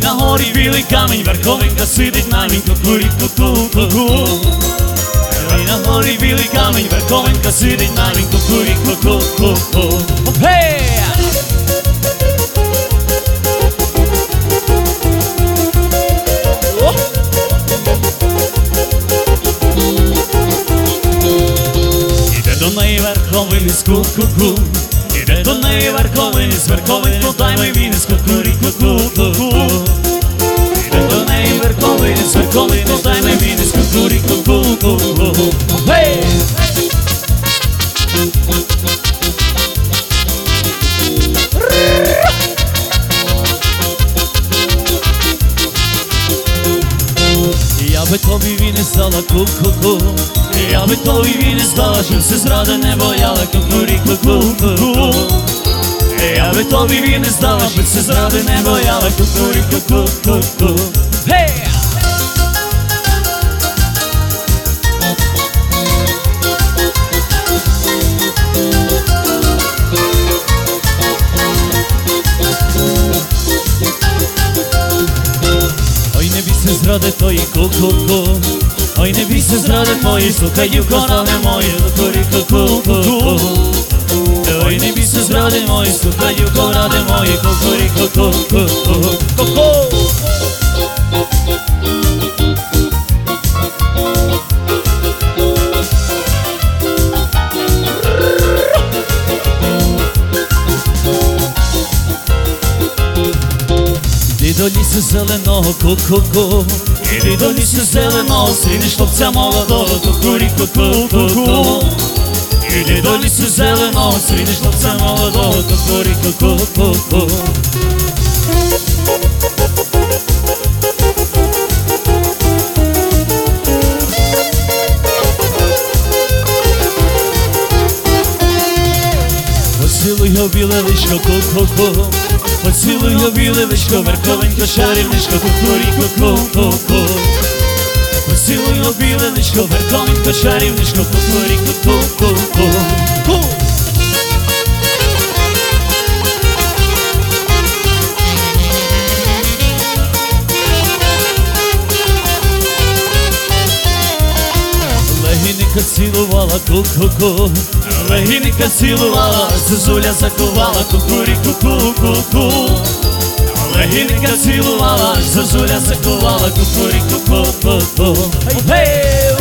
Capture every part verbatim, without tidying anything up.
на горі білий камінь, верховенька сидить на ній, кукурі-ку-ку-ку-ку. Ой, на горі білий камінь, верховенька сидить на ній, кукурі-ку-ку-ку-ку. Гей! Іде до неї верховинець, ку-ку-ку. Іде до неї верховинець, верховеньку дай мій вінець, кукурі-ку-ку-ку-ку. Іде до неї верховинець, верховеньку дай мій вінець, кукурі-ку-ку-ку-ку. Гей! Я би тобі вінець дала, ку-ку-ку. Я би тобі вінець дала, щоб все зради не бояла, кукурі-ку-ку-ку. Я би тобі вінець дала, щоб все зради не бояла, кукурі-ку-ку-ку-ку. Гей! Ой, не бійся зради твої, ку-ку-ку. Ой, не бійся зради твої, слухай, дівко, ради мої, кукурі-ку-ку-ку. Ой, не бійся зради мої, слухай, дівко, ради мої, кукурі-ку-ку-ку-ку. Іди до лісу зеленого, ку-ку-ку. Іди до лісу зеленого, зустрінеш хлопця молодого, кукурі-ку-ку-ку-ку. Іди до лісу зеленого, зустрінеш хлопця молодого, кукурі-ку-ку-ку-ку. Поцілуй його біле личко, ку-ку-ку. Поцілуй його біле личко, верховенько, чарівничко, кукурі-ку-ку-ку-ку. Поцілуй його біле личко, верховенько, чарівничко, кукурі-ку-ку-ку-ку. Легінника цілувала, ку-ку-ку. Легінника цілувала, зозуля закувала, кукурі-ку-ку-ку-ку. Легінника цілувала, зозуля закувала, кукурі-ку-ку-ку-ку. Гей!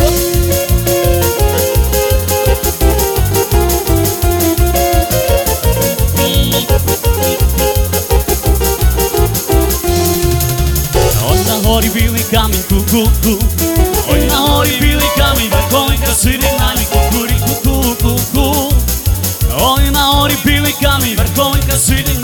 Ой, на горі білий камінь, ку-ку-ку. Ой, на горі білий камінь, верховенька сидить на ній, кукурі-ку-ку-ку-ку. Ой, на горі білий камінь, верховенька сидить